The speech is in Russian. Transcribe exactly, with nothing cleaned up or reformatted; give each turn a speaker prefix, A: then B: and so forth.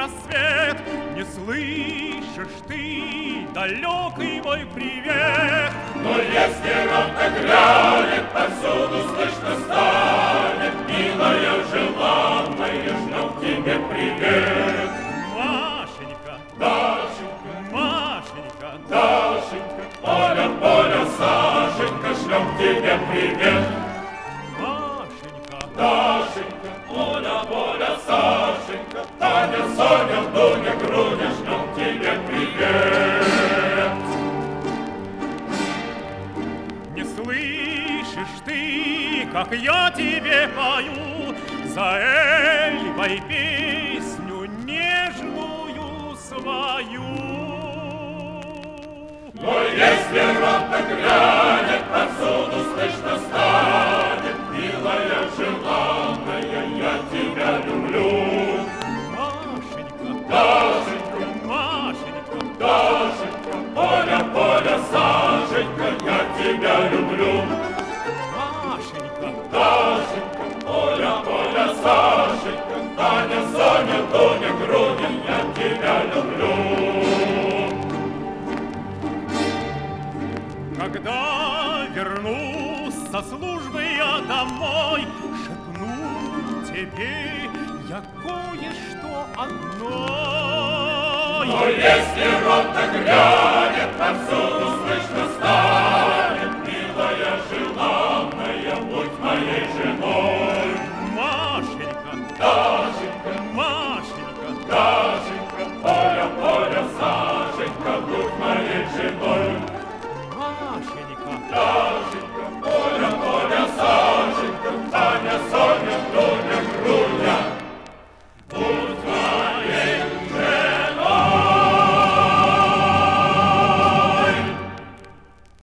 A: рассвет. Не слышишь ты далекий мой привет.
B: Но если ровно грянет, повсюду слышно станет: милая, желанная, ждем к тебе привет.
A: Машенька,
B: Дашенька,
A: Машенька,
B: Дашенька, Поля, Поля, Сашенька, шлем к тебе привет.
A: Машенька,
B: Дашенька, Поля, Поля, Сашенька, Таня, Соня, Дуня, Груня, шлем к тебе привет.
A: не слышишь ты, как я тебе пою за Эльбой песню нежную свою?
B: Но если ровно грянет, повсюду слышно станет: милая, желанная, я тебя люблю.
A: Машенька,
B: Дашенька,
A: Машенька,
B: Дашенька, Поля, Поля, Сашенька, я тебя люблю.
A: Машенька,
B: Дашенька, Поля, Поля, Сашенька, Таня, Соня, Дуня, Груня, я тебя люблю.
A: когда вернусь со службы я домой, шепну тебе я кое-что одно.
B: Но если ровно грянет, повсюду